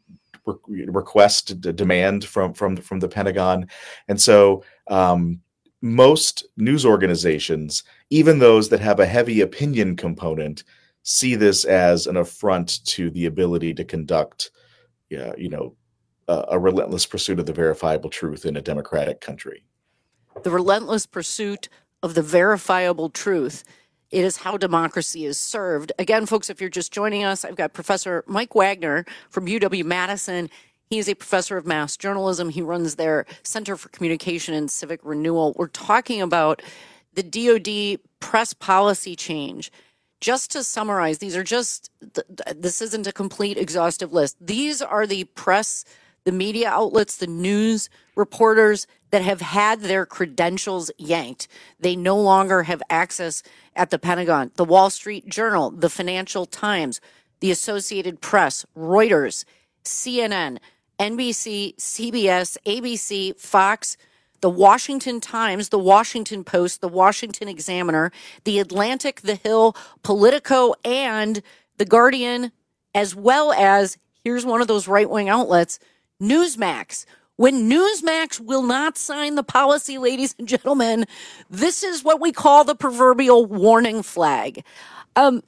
re- request, d- demand from from from the Pentagon, and so. Um, most news organizations, even those that have a heavy opinion component, see this as an affront to the ability to conduct, yeah, you know, a, a relentless pursuit of the verifiable truth in a democratic country. The relentless pursuit of the verifiable truth. It is how democracy is served. Again, folks, if you're just joining us, I've got Professor Mike Wagner from U W-Madison. He is a professor of mass journalism. He runs their Center for Communication and Civic Renewal. We're talking about the D O D press policy change. Just to summarize, these are just, this isn't a complete exhaustive list. These are the press, the media outlets, the news reporters that have had their credentials yanked. They no longer have access at the Pentagon. The Wall Street Journal, the Financial Times, the Associated Press, Reuters, C N N, N B C, C B S, A B C, Fox, the Washington Times, the Washington Post, the Washington Examiner, the Atlantic, the Hill, Politico, and the Guardian, as well as, here's one of those right-wing outlets, Newsmax. When Newsmax will not sign the policy, ladies and gentlemen, this is what we call the proverbial warning flag. Um,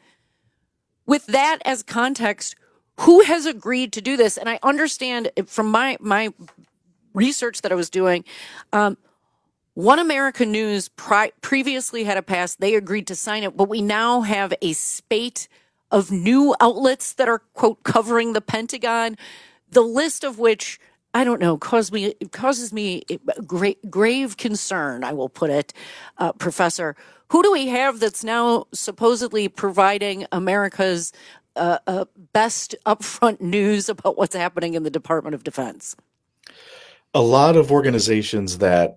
with that as context, who has agreed to do this? And I understand from my my research that I was doing, um, One America News pri- previously had a pass. They agreed to sign it, but we now have a spate of new outlets that are, quote, covering the Pentagon, the list of which, I don't know, cause me, it causes me great, grave concern, I will put it, uh, Professor. Who do we have that's now supposedly providing America's Uh, uh, best upfront news about what's happening in the Department of Defense? A lot of organizations that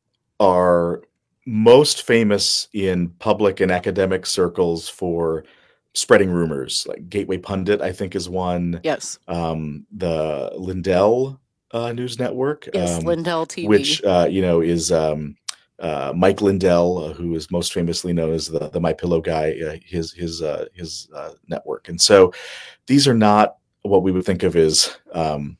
are most famous in public and academic circles for spreading rumors, like Gateway Pundit, I think, is one. Yes. Um, the Lindell uh, News Network. Yes, um, Lindell T V. Which, uh, you know, is um, uh, Mike Lindell, uh, who is most famously known as the, the My Pillow guy, uh, his his uh, his uh, network. And so these are not what we would think of as um,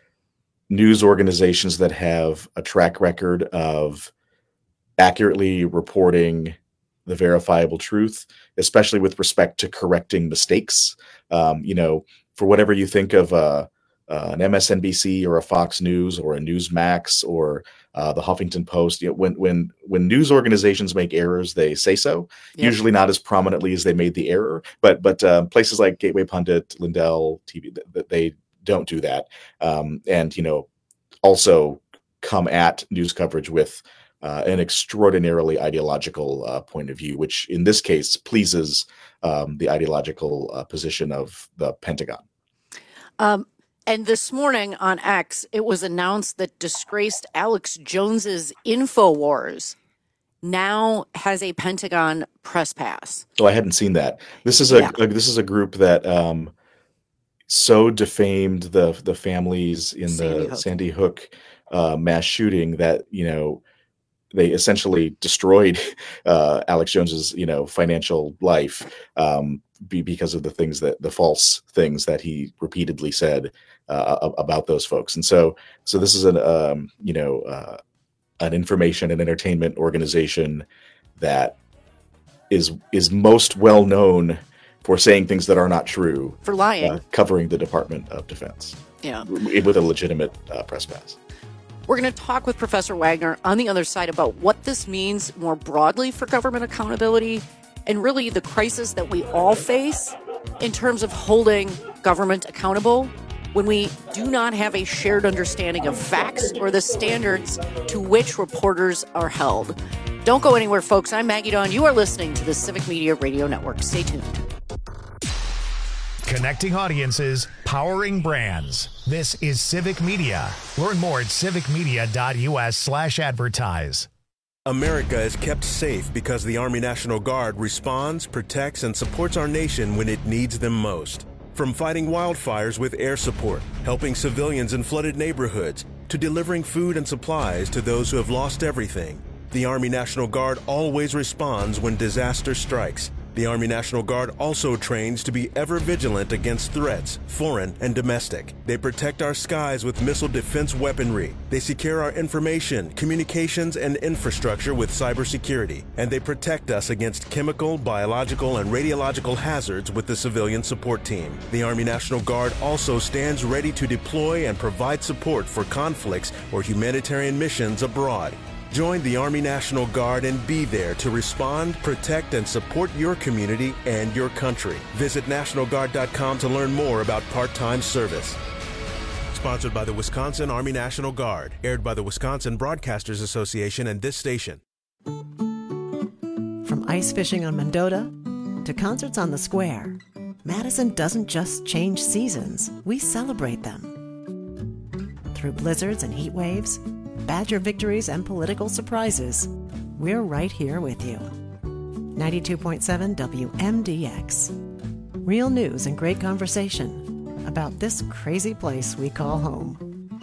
news organizations that have a track record of accurately reporting the verifiable truth, especially with respect to correcting mistakes. Um, you know, for whatever you think of uh, uh, an M S N B C or a Fox News or a Newsmax or uh, the Huffington Post, you know, when when when news organizations make errors, they say so. Yep. Usually not as prominently as they made the error, but but uh, places like Gateway Pundit, Lindell T V, th- they don't do that, um, and you know, also come at news coverage with Uh, an extraordinarily ideological uh, point of view, which in this case pleases um, the ideological uh, position of the Pentagon. Um, and this morning on X, it was announced that disgraced Alex Jones's InfoWars now has a Pentagon press pass. Oh, I hadn't seen that. This is a, Yeah. a this is a group that um, so defamed the the families in Sandy the Hook. Sandy Hook uh, mass shooting that, you know, they essentially destroyed uh, Alex Jones's, you know, financial life um, be, because of the things that the false things that he repeatedly said uh, about those folks. And so, so this is an, um, you know, uh, an information and entertainment organization that is is most well known for saying things that are not true, For lying. uh, covering the Department of Defense. Yeah. With a legitimate uh, press pass. We're going to talk with Professor Wagner on the other side about what this means more broadly for government accountability and really the crisis that we all face in terms of holding government accountable when we do not have a shared understanding of facts or the standards to which reporters are held. Don't go anywhere, folks. I'm Maggie Dawn. You are listening to the Civic Media Radio Network. Stay tuned. Connecting audiences, powering brands. This is Civic Media. Learn more at civicmedia.us slash advertise. America is kept safe because the Army National Guard responds, protects, and supports our nation when it needs them most. From fighting wildfires with air support, helping civilians in flooded neighborhoods, to delivering food and supplies to those who have lost everything, the Army National Guard always responds when disaster strikes. The Army National Guard also trains to be ever vigilant against threats, foreign and domestic. They protect our skies with missile defense weaponry. They secure our information, communications, and infrastructure with cybersecurity. And they protect us against chemical, biological, and radiological hazards with the civilian support team. The Army National Guard also stands ready to deploy and provide support for conflicts or humanitarian missions abroad. Join the Army National Guard and be there to respond, protect, and support your community and your country. Visit National Guard dot com to learn more about part-time service. Sponsored by the Wisconsin Army National Guard. Aired by the Wisconsin Broadcasters Association and this station. From ice fishing on Mendota to concerts on the square, Madison doesn't just change seasons, we celebrate them. Through blizzards and heat waves, Badger victories, and political surprises, we're right here with you. ninety-two point seven W M D X. Real news and great conversation about this crazy place we call home.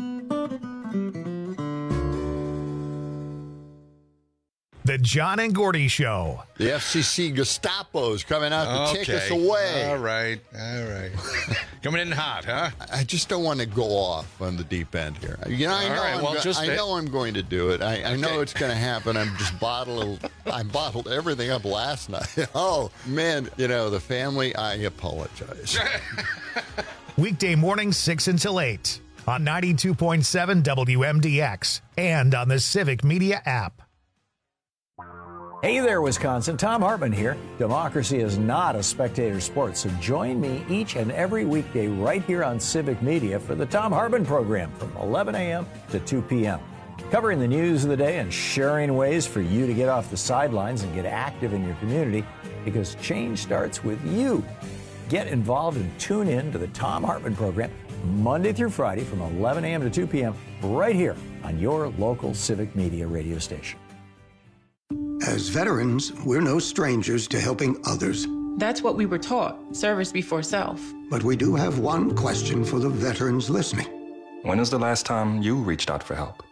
The John and Gordy Show. The F C C Gestapo is coming out to okay. take us away. All right, all right. Coming in hot, huh? I just don't want to go off on the deep end here. You know, I know, right, I'm, well, go- just I know I'm going to do it. I, okay. I know it's going to happen. I'm just bottled. I bottled everything up last night. Oh man, you know the family. I apologize. Weekday mornings six until eight on ninety-two point seven W M D X and on the Civic Media app. Hey there, Wisconsin. Tom Hartman here. Democracy is not a spectator sport, so join me each and every weekday right here on Civic Media for the Tom Hartman program from eleven a.m. to two p.m. Covering the news of the day and sharing ways for you to get off the sidelines and get active in your community, because change starts with you. Get involved and tune in to the Tom Hartman program Monday through Friday from eleven a.m. to two p.m. right here on your local Civic Media radio station. As veterans, we're no strangers to helping others. That's what we were taught, service before self. But we do have one question for the veterans listening. When was the last time you reached out for help?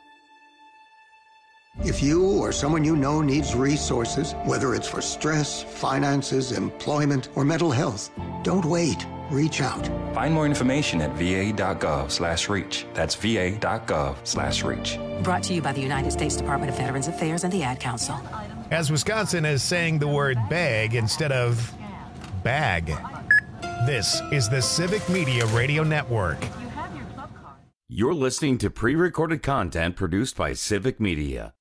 If you or someone you know needs resources, whether it's for stress, finances, employment, or mental health, don't wait. Reach out. Find more information at va.gov slash reach. That's va.gov slash reach. Brought to you by the United States Department of Veterans Affairs and the Ad Council. As Wisconsin is saying the word bag instead of bag. This is the Civic Media Radio Network. You're listening to pre-recorded content produced by Civic Media.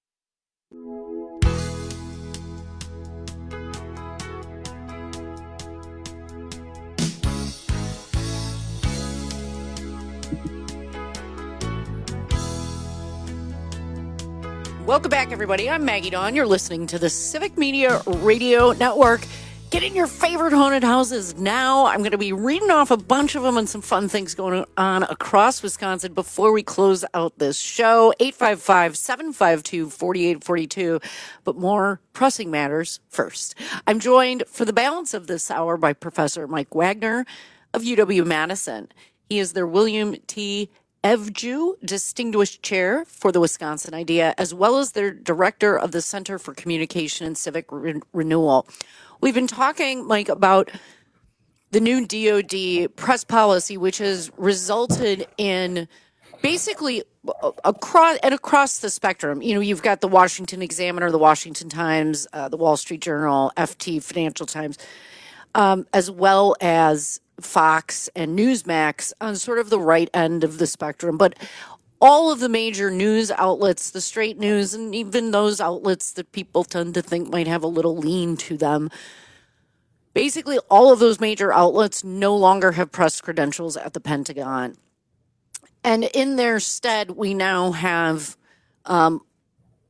Welcome back, everybody. I'm Maggie Dawn. You're listening to the Civic Media Radio Network. Get in your favorite haunted houses now. I'm going to be reading off a bunch of them and some fun things going on across Wisconsin before we close out this show. eight five five, seven five two, four eight four two. But more pressing matters first. I'm joined for the balance of this hour by Professor Mike Wagner of U W-Madison. He is their William T. Evju Distinguished Chair for the Wisconsin Idea, as well as their Director of the Center for Communication and Civic Re- Renewal. We've been talking, Mike, about the new D O D press policy, which has resulted in basically across and across the spectrum. You know, you've got the Washington Examiner, the Washington Times, uh, the Wall Street Journal, F T, Financial Times, um, as well as Fox and Newsmax on sort of the right end of the spectrum. But all of the major news outlets, the straight news, and even those outlets that people tend to think might have a little lean to them, basically all of those major outlets no longer have press credentials at the Pentagon. And in their stead, we now have um,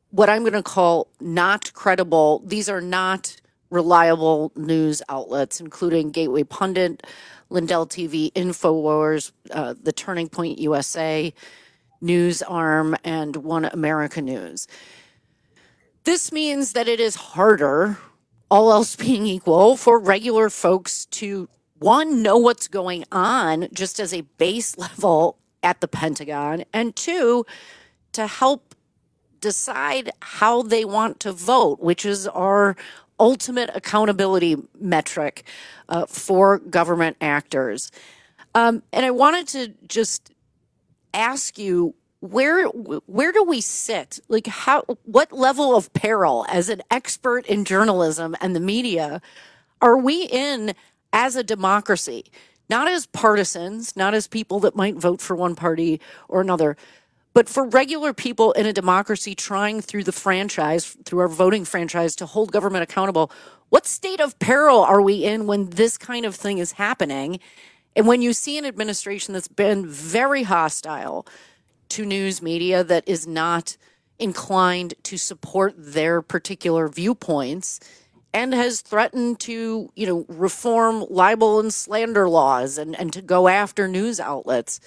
what I'm going to call not credible. These are not reliable news outlets, including Gateway Pundit, Lindell T V, InfoWars, uh, the Turning Point U S A, News Arm, and One America News. This means that it is harder, all else being equal, for regular folks to, one, know what's going on just as a base level at the Pentagon, and two, to help decide how they want to vote, which is our ultimate accountability metric uh, for government actors. Um, and I wanted to just ask you, where where do we sit? Like, how, what level of peril as an expert in journalism and the media are we in as a democracy? Not as partisans, not as people that might vote for one party or another, but for regular people in a democracy trying through the franchise, through our voting franchise, to hold government accountable. What state of peril are we in when this kind of thing is happening? And when you see an administration that's been very hostile to news media, that is not inclined to support their particular viewpoints, and has threatened to, you know, reform libel and slander laws and, and to go after news outlets,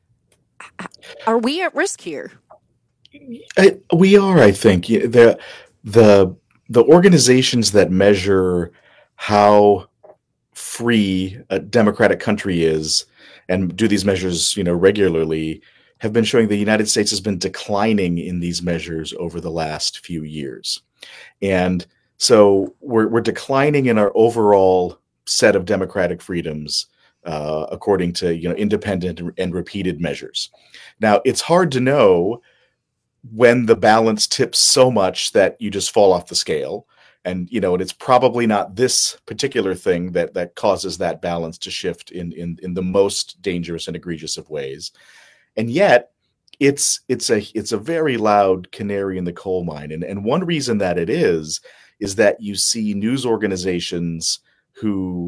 are we at risk here? I, we are, I think. The the the organizations that measure how free a democratic country is and do these measures, you know, regularly, have been showing the United States has been declining in these measures over the last few years. And so we're we're declining in our overall set of democratic freedoms, uh, according to, you know, independent and repeated measures. Now, it's hard to know when the balance tips so much that you just fall off the scale. And, you know, and it's probably not this particular thing that that causes that balance to shift in in in the most dangerous and egregious of ways. And yet, it's it's a it's a very loud canary in the coal mine. And and one reason that it is is that you see news organizations who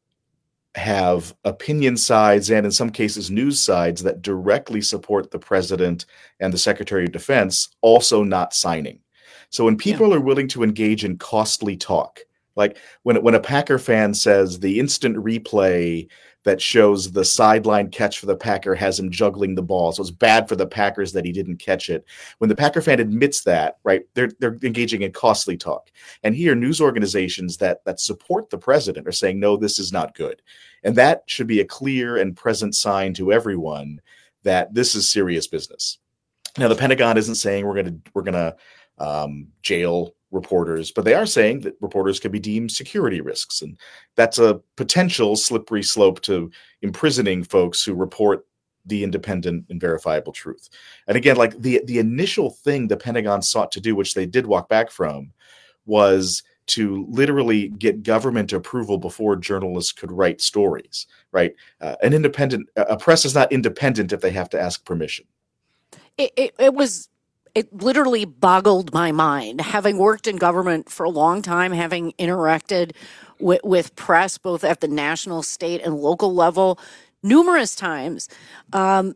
have opinion sides and in some cases news sides that directly support the president and the Secretary of Defense also not signing. So when people yeah. are willing to engage in costly talk, like when when a Packer fan says the instant replay that shows the sideline catch for the Packer has him juggling the ball, so it's bad for the Packers that he didn't catch it. When the Packer fan admits that, right, they're they're engaging in costly talk. And here, news organizations that that support the president are saying, no, this is not good. And that should be a clear and present sign to everyone that this is serious business. Now, the Pentagon isn't saying we're going to we're going to um, jail reporters, but they are saying that reporters could be deemed security risks. And that's a potential slippery slope to imprisoning folks who report the independent and verifiable truth. And again, like the, the initial thing the Pentagon sought to do, which they did walk back from, was to literally get government approval before journalists could write stories, right? Uh, an independent, a press is not independent if they have to ask permission. It, it, it was... It literally boggled my mind, having worked in government for a long time, having interacted with, with press, both at the national, state, and local level, numerous times. Um,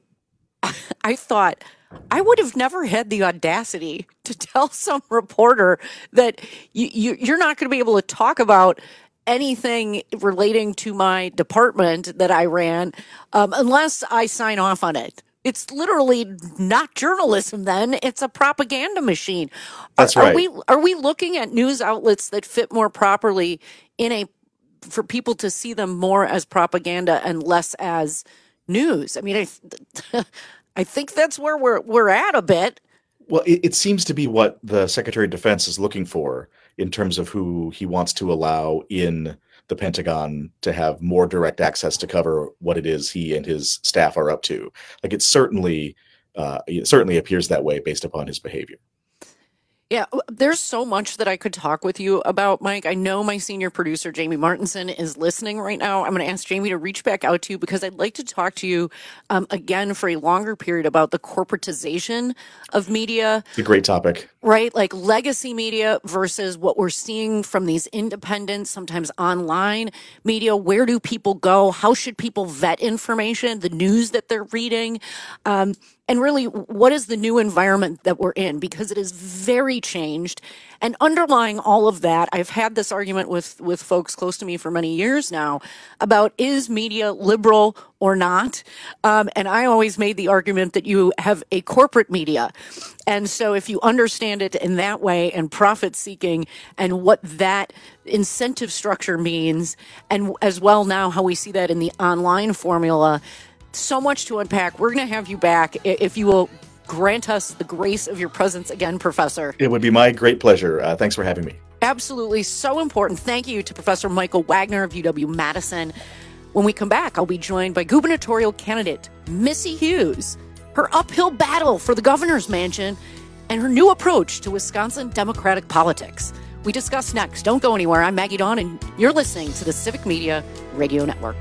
I thought I would have never had the audacity to tell some reporter that you, you, you're not going to be able to talk about anything relating to my department that I ran um, unless I sign off on it. It's literally not journalism then. It's a propaganda machine. That's are, right. Are we, are we looking at news outlets that fit more properly in a, for people to see them more as propaganda and less as news? I mean, I, I think that's where we're, we're at a bit. Well, it, it seems to be what the Secretary of Defense is looking for in terms of who he wants to allow in the Pentagon to have more direct access to cover what it is he and his staff are up to. Like it certainly, uh, it certainly appears that way based upon his behavior. Yeah, there's so much that I could talk with you about, Mike. I know my senior producer, Jamie Martinson, is listening right now. I'm going to ask Jamie to reach back out to you because I'd like to talk to you um, again for a longer period about the corporatization of media. It's a great topic. Right? Like legacy media versus what we're seeing from these independent, sometimes online media. Where do people go? How should people vet information, the news that they're reading? Um, and really what is the new environment that we're in, because it is very changed. And underlying all of that, I've had this argument with, with folks close to me for many years now about, is media liberal or not? Um, and I always made the argument that you have a corporate media. And so if you understand it in that way, and profit seeking and what that incentive structure means, and as well now how we see that in the online formula, so much to unpack. We're going to have you back if you will grant us the grace of your presence again, Professor. It would be my great pleasure. Uh, thanks for having me. Absolutely. So important. Thank you to Professor Michael Wagner of U W-Madison. When we come back, I'll be joined by gubernatorial candidate Missy Hughes, her uphill battle for the governor's mansion, and her new approach to Wisconsin Democratic politics. We discuss next. Don't go anywhere. I'm Maggie Dawn, and you're listening to the Civic Media Radio Network.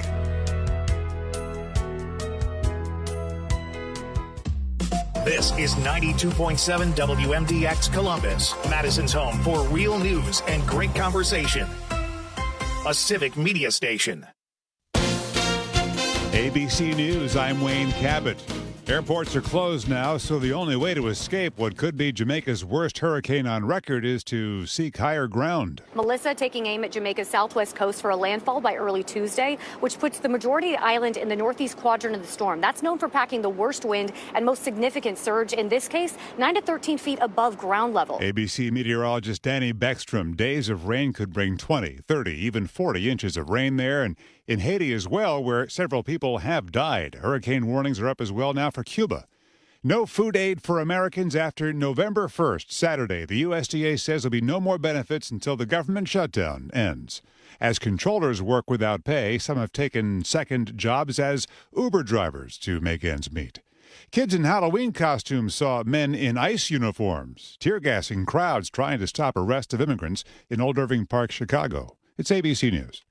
This is ninety-two point seven W M D X Columbus, Madison's home for real news and great conversation. A Civic Media station. A B C News, I'm Wayne Cabot. Airports are closed now, so the only way to escape what could be Jamaica's worst hurricane on record is to seek higher ground. Melissa taking aim at Jamaica's southwest coast for a landfall by early Tuesday, which puts the majority of the island in the northeast quadrant of the storm. That's known for packing the worst wind and most significant surge, in this case, nine to thirteen feet above ground level. A B C meteorologist Danny Beckstrom. Days of rain could bring twenty, thirty, even forty inches of rain there, and in Haiti as well, where several people have died. Hurricane warnings are up as well now for Cuba. No food aid for Americans after November first, Saturday. The U S D A says there'll be no more benefits until the government shutdown ends. As controllers work without pay, some have taken second jobs as Uber drivers to make ends meet. Kids in Halloween costumes saw men in ICE uniforms, tear-gassing crowds trying to stop arrest of immigrants in Old Irving Park, Chicago. It's A B C News.